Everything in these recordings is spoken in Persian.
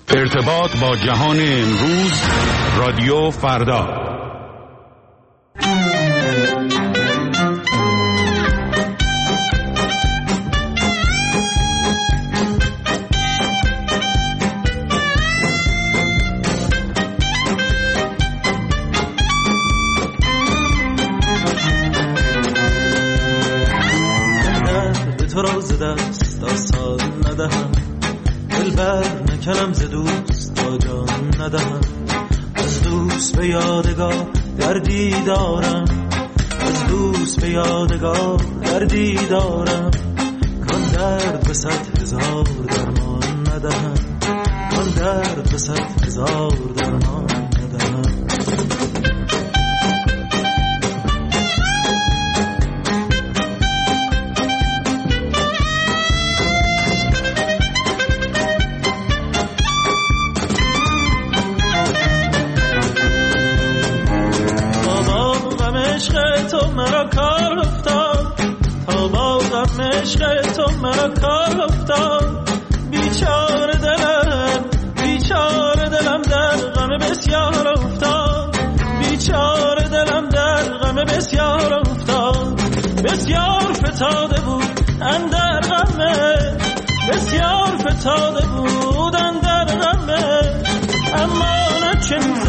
ارتباط با جهان امروز، رادیو فردا. تو را ز دست آسان ندهم، دلبر نکنم ز دوست تا جان ندهم. از دوست به یادگار دردی دارم، از دوست به یادگار دردی دارم. کان درد به 100,000 درمان ندهم، کان درد به 100,000 درمان ندهم. تو مرا کار افتاد، تا با غم عشق تو مرا کار افتاد. بیچاره دلم در غم بسیار افتاد، بیچاره دلم در غم بسیار افتاد. بسیار فتاده بود اندر غمه، بسیار فتاده بود اندر غمه. اما نه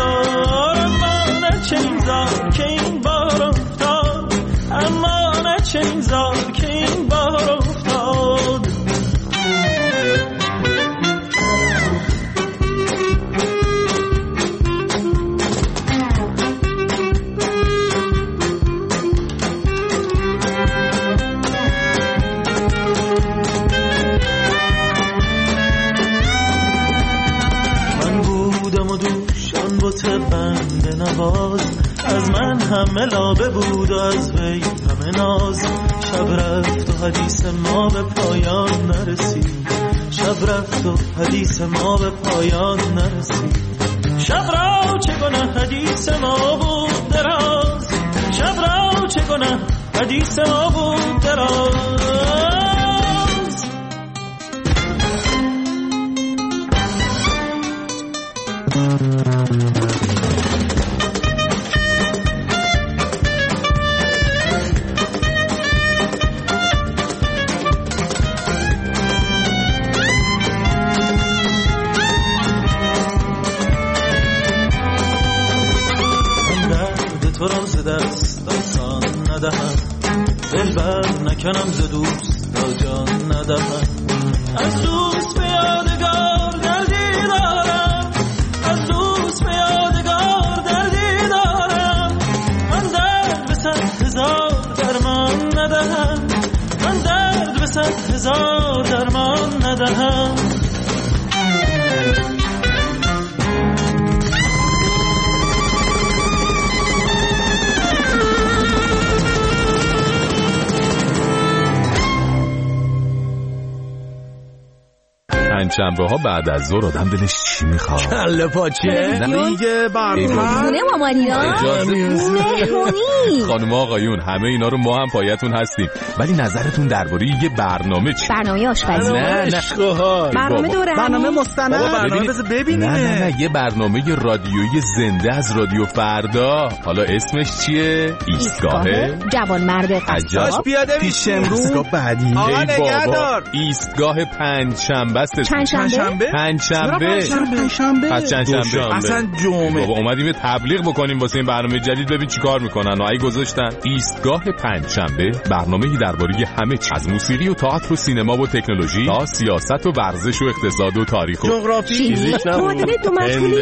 چنین زار که این بار افتاد، اما نه چنین زار که این بار افتاد. من بودم و دوشان بوت بند نواز، از من همه لابه بود و از وی همه ناز. شب رفت و حدیث ما به پایان نرسید، شب رفت و حدیث ما به پایان نرسید. شب را چگونه حدیث ما بود دراز، شب را چگونه حدیث ما بود دراز. تو را ز دست آسان ندهم، دلبر نکنم ز دوست تا جان ندهم. از دوست به یادگار دردی دارم، از دوست به یادگار دردی دارم. من درد به 100,000 درمان ندهم، من درد به 100,000 درمان ندهم. پنجشنبه ها بعد از ظهر آدم دلش چی میخواد؟ کله پاچه دیگه برنامه خونه مامانینا مهمونی. خانم آقایون همه اینا رو ما هم پایتون هستیم، ولی نظرتون درباره یه برنامه چی؟ برنامه آشپزی؟ نه برنامه دوره، برنامه مستند، برنامه بذار ببینیم. نه یه برنامه رادیویی زنده از رادیو فردا. حالا اسمش چیه؟ ایستگاه جوانمرد قصاب. پیاده پیش امروز بعدی. آقا نگهدار. ایستگاه پنجشنبه است. پنجشنبه؟ پس چندشنبه اصلا جمعه. بابا اومدیم یه تبلیغ بکنیم واسه این برنامه جدید، ببین چیکار میکنن. اگه گذاشتن ایستگاه پنجشنبه، برنامه‌ای درباره همه چیز، از موسیقی و تئاتر و سینما و تکنولوژی تا سیاست و ورزش و اقتصاد و تاریخ و جغرافی، معادله دو مشغولی.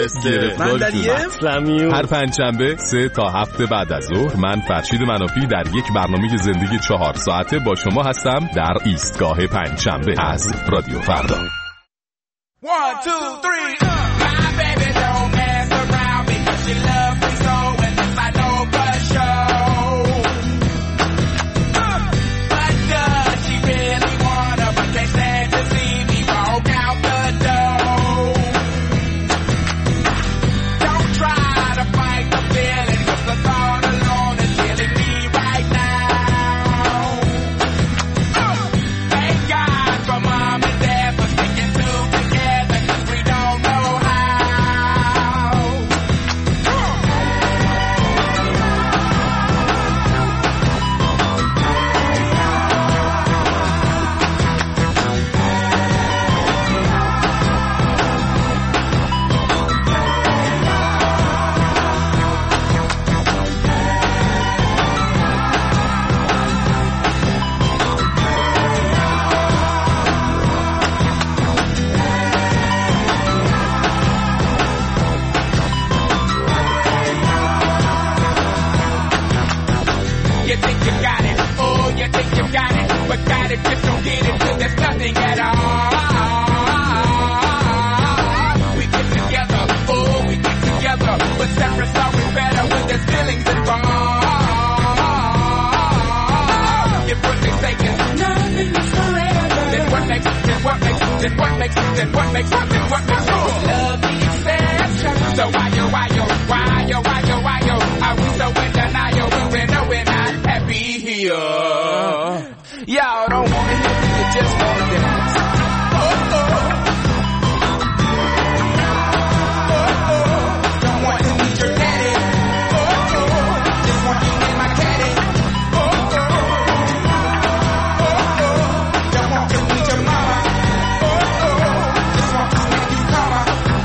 هر پنجشنبه 3 تا 7 بعد از ظهر من فرشید منافی در یک برنامه زندگی 4 ساعته با شما هستم در ایستگاه پنجشنبه از رادیو فردا. 1 2 3 My baby don't mess around because she loves me so, and I know for sure. But does she really wanna, but can't stand to see me walk out the door. Don't try to fight the feeling, 'cause the thought alone is killing me right now. Thank God for mom and dad for sticking together, 'cause we don't know something? What makes something? What makes cool? Love the exception. So why yo? Are we so in denial when we know we're not happy here? Y'all don't want to hear me, you just want to dance. Don't want to meet your daddy. Just want to meet my caddy. Don't want to meet your mama. Just want to smack you karma.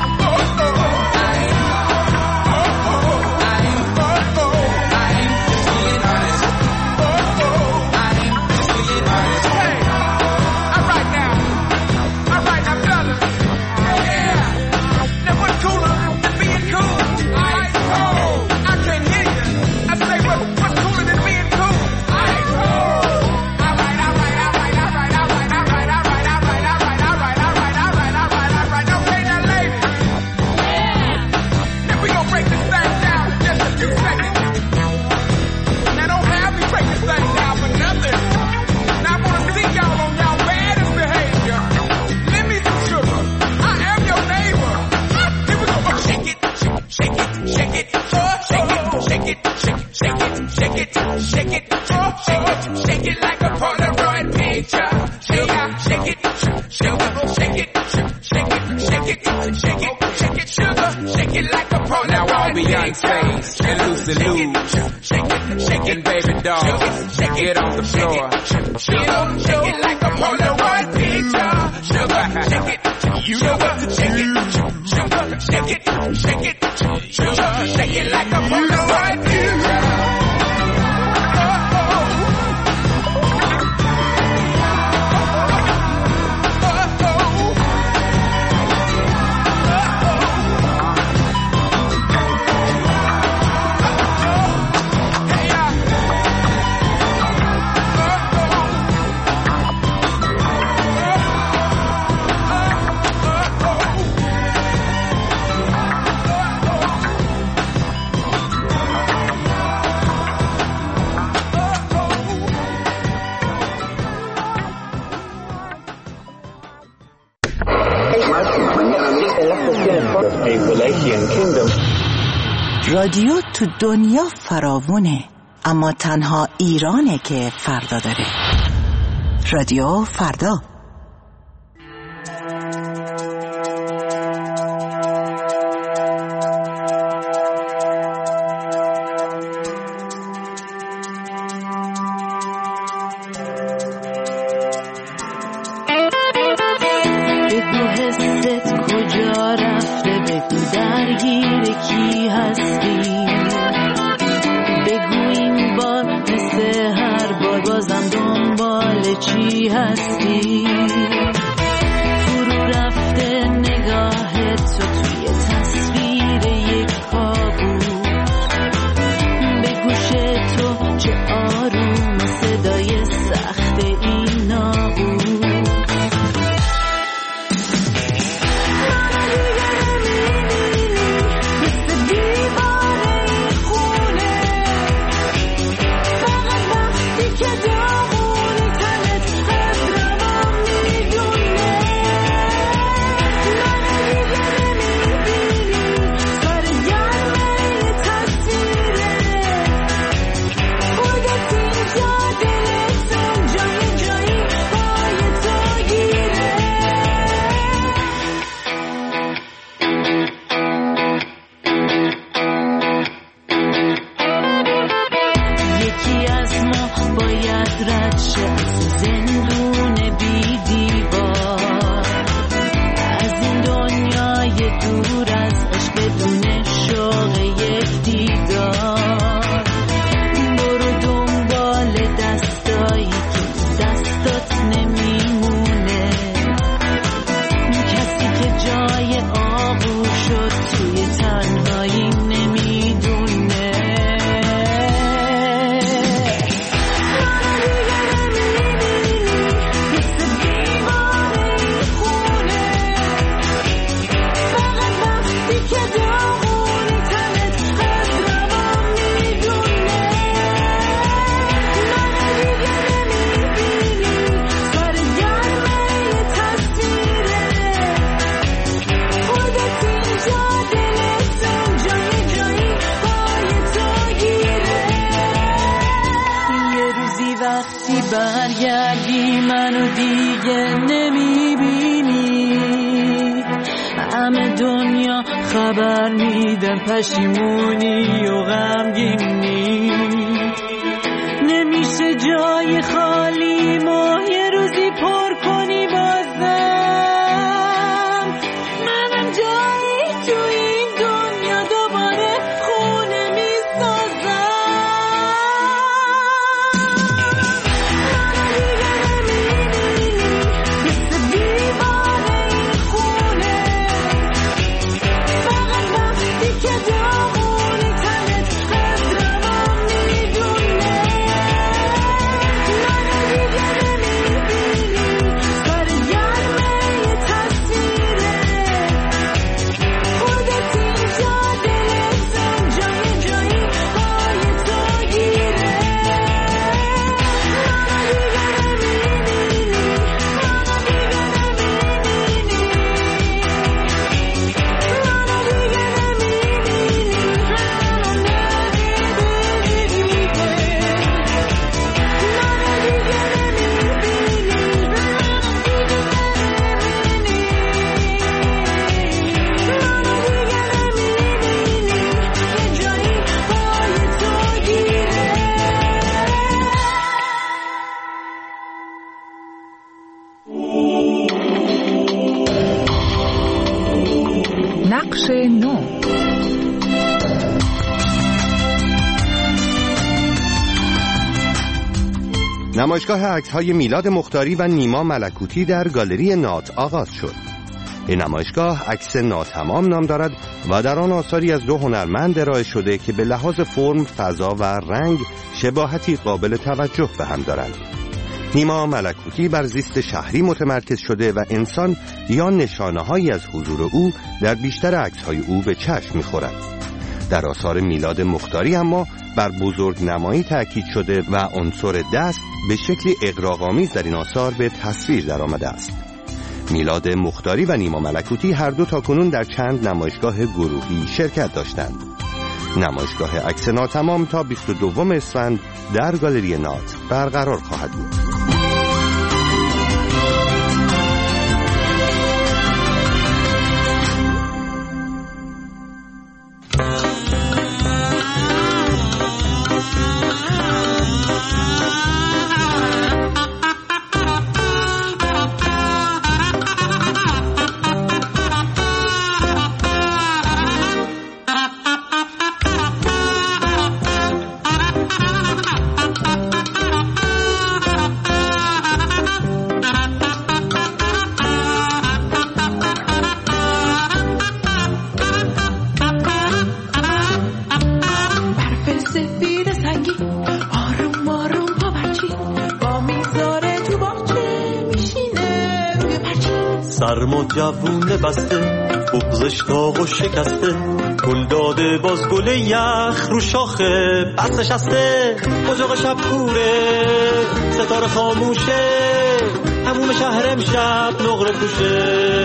Shake it like a Polaroid picture. Shake it, sugar. Shake it like a Polaroid picture. Now all Beyonce and Lucy Lou, shaking baby doll, get on the floor. Shake it like a Polaroid picture. Sugar, shake it, you know what to shake it. Sugar, shake it, sugar, shake it like a Polaroid picture. رادیو تو دنیا فراوونه، اما تنها ایرانه که فردا داره. رادیو فردا. دیگه نمیبینی، همه دنیا خبر میدن پشیمونی و غمگینی، نمیشه جای خالی ما یه روزی پر کنی بازم، منم جایی تو این دنیا دوباره خونه میسازم. نقش نو. نمایشگاه عکس‌های میلاد مختاری و نیما ملکوتی در گالری نات آغاز شد. این نمایشگاه عکس ناتمام نام دارد و در آن آثاری از دو هنرمند ارائه شده که به لحاظ فرم، فضا و رنگ شباهتی قابل توجه به هم دارند. نیما ملکوتی بر زیست شهری متمرکز شده و انسان یا نشانه‌هایی از حضور او در بیشتر عکس‌های او به چشم می‌خورد. در آثار میلاد مختاری اما بر بزرگ نمایی تأکید شده و عنصر دست به شکلی اغراق‌آمیز در این آثار به تصویر در آمده است. میلاد مختاری و نیما ملکوتی هر دو تاکنون در چند نمایشگاه گروهی شرکت داشتند. نمایشگاه عکس ناتمام تا 22 اسفند در گالری نات برقرار خواهد بود. سرما جوونه بسته بغزش داغ و شکسته، گل داده باز گل یخ رو شاخه بس نشسته، اجاق شب کوره ستاره خاموشه، هموم شهر امشب نقره پوشه،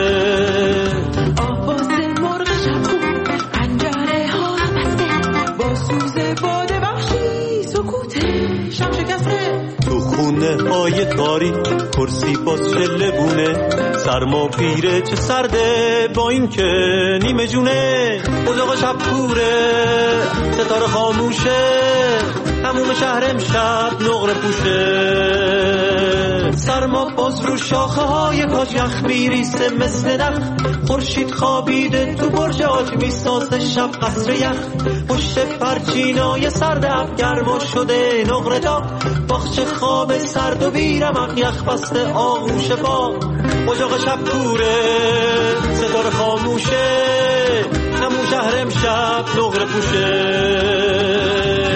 آواز مرغ شب خون پنجره ها بسته، با سوز باد وحشی سکوت شب شکسته، تو خونه های تاریک کرسی باز شلبونه، سرما پیره چه سرده با این که نیمه جونه، اجاق شب کوره ستاره خاموشه، هموم شهر امشب نقره پوشه، سرما باز رو شاخه های کاج یخ میریسه مثل نخ، خورشید خوابیده تو برج آج میسازه شب قصر یخ، پشت پرچینای سرد اب گرما شده نقره داغ، باغچه خواب سرد و بیرمق یخ بسته آغوش باغ، اجاق شب کوره ستاره خاموشه، همون شهر امشب نقره پوشه.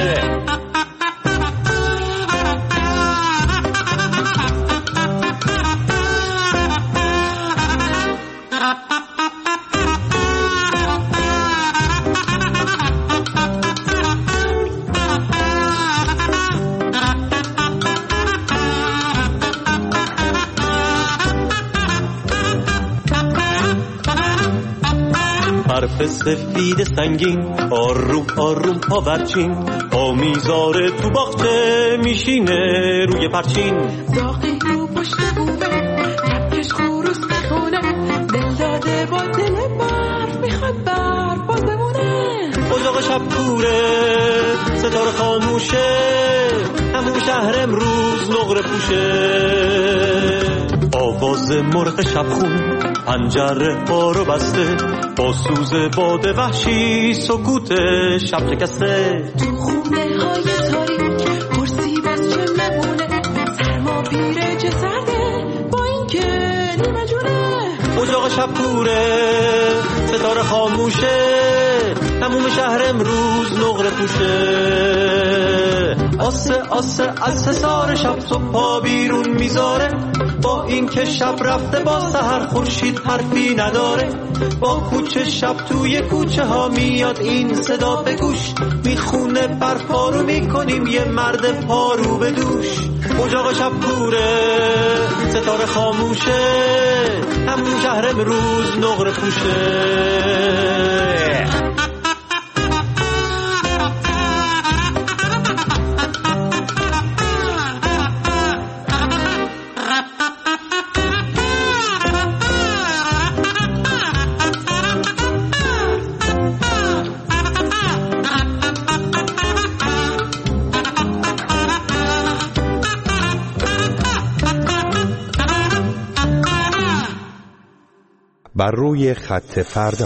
حرف سفید سنگین آروم آروم پاورچین، آمیزاره تو باغچه میشینه روی پرچین، زاقی رو پشت بومه کپکش خروس میخونه دل داده با دل برف میخواد برف باز بمونه اجاق شب کوره ستاره خاموشه همون شهر امروز نقره پوشه آواز مرغ شبخون پنجره ها رو بسته با سوز باد وحشی سکوت شب شکسته تو خونه های تاریک پرسی باز چه ممونه سرما پیره چه سرده با این که نیمه جونه اجاق شب کوره ستاره خاموشه تموم شهر امروز نقره پوشه آسه آسه از حصار شب صبح پا بیرون میذاره با این که شب رفته با سحر خورشید حرفی نداره با کوچه شب توی کوچه ها میاد این صدا به گوش میخونه برپا رو میکنیم یه مرد پارو به دوش اجاق شب کوره ستاره خاموشه همون شهر امروز نقره پوشه بر روی خط فردا.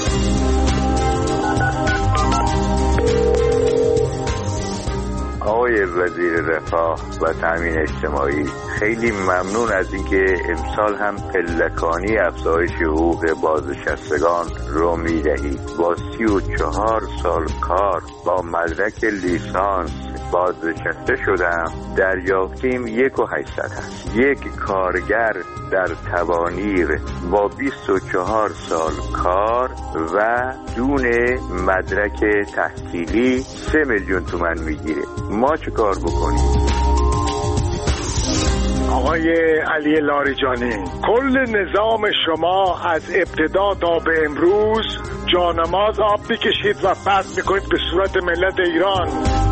آقای وزیر رفاه و تامین اجتماعی، خیلی ممنون از اینکه امسال هم پلکانی افزایش حقوق بازنشستگان رو میدهید. با 34 سال کار با مدرک لیسانس بازنشسته شدم، دریافتیم 1,800 هست. یک کارگر در توانیر با 24 سال کار و دون مدرک تحصیلی 3 میلیون تومان میگیره. ما چه کار بکنیم؟ آقای علی لاریجانی، کل نظام شما از ابتدا تا به امروز جانماز آب میکشید و پس میکنید به صورت ملت ایران.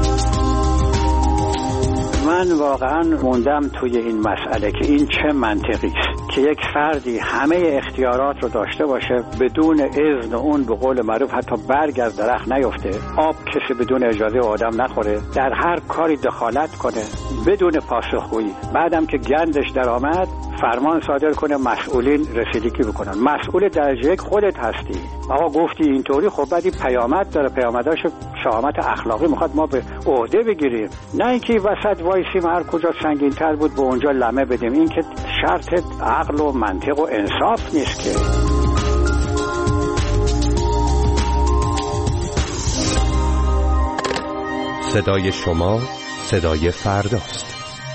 من واقعا موندم توی این مسئله که این چه منطقی است که یک فردی همه اختیارات رو داشته باشه بدون اذن اون، به قول معروف حتی برگ از درخت نیفته، آب کسی بدون اجازه آدم نخوره، در هر کاری دخالت کنه بدون پاسخگویی، بعدم که گندش در آمد فرمان صادر کنه مسئولین رسیدگی بکنن. مسئول درجه یک خودت هستی. آقا گفتی اینطوری، خب بعد این پیامد داره، پیامداش شهامت اخلاقی میخواد ما به عهده بگیریم، نه اینکه وسط وایسیم هر کجا سنگین‌تر بود به اونجا لمه بدیم. این که شرط عقل و منطق و انصاف نیست که. صدای شما صدای فرداست.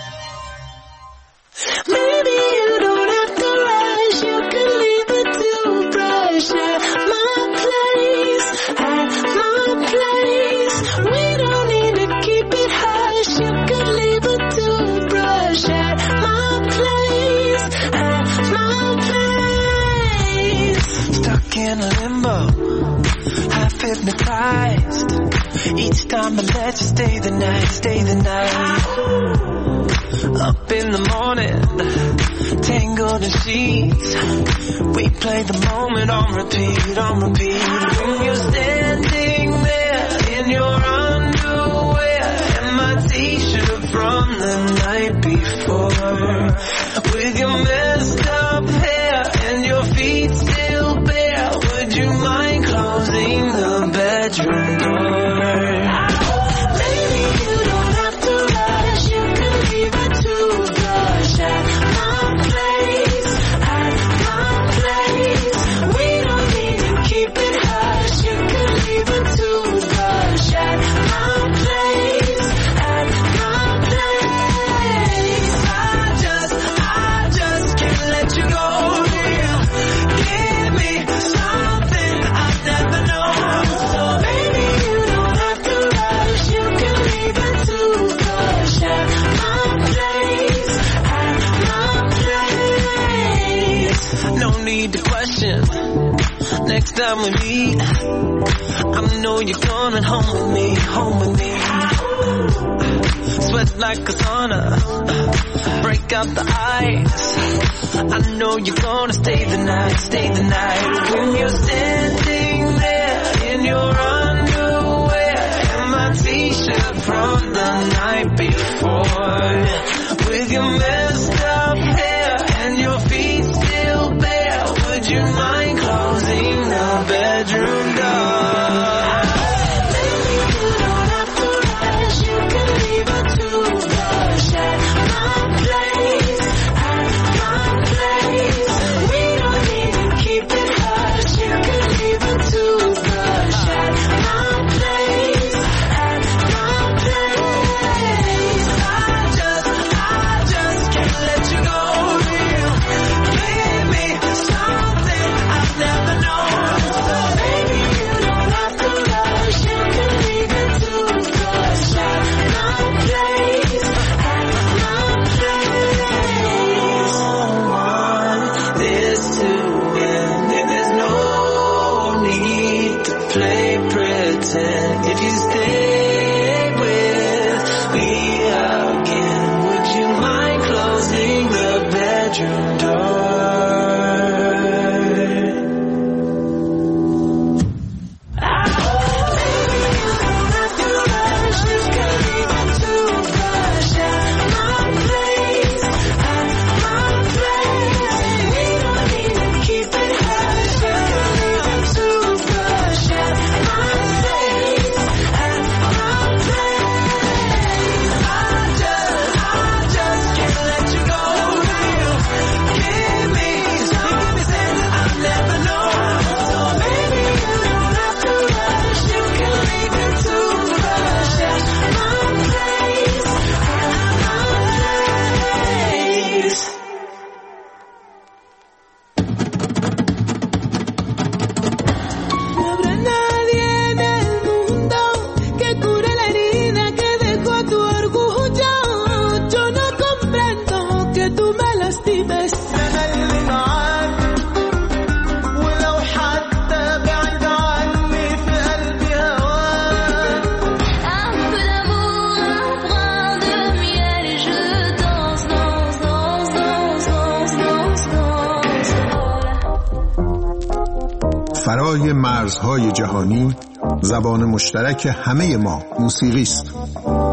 Hypnotized each time I let you stay the night. Up in the morning, tangled in sheets, we play the moment on repeat. When you're standing there in your underwear and my t-shirt from the night before, with your messed up hair and your feet still bare, would you mind closing the bedroom door? Maybe you don't have to rush, you can leave a toothbrush at my place. We don't need to keep it hush, you can leave a toothbrush at my place. I just can't let you go. Give me something I've never known. So baby, you don't have to rush, you can leave a toothbrush at my place. No need to question. Next time we meet, I know you're coming home with me. sweat like a sauna, break out the ice. I know you're gonna stay the night, stay the night. When you're standing there in your underwear and my t-shirt from the night before, with your messed up hair and your feet still bare, would you mind closing the bedroom door? فرای مرزهای جهانی زبان مشترک همه ما موسیقی است.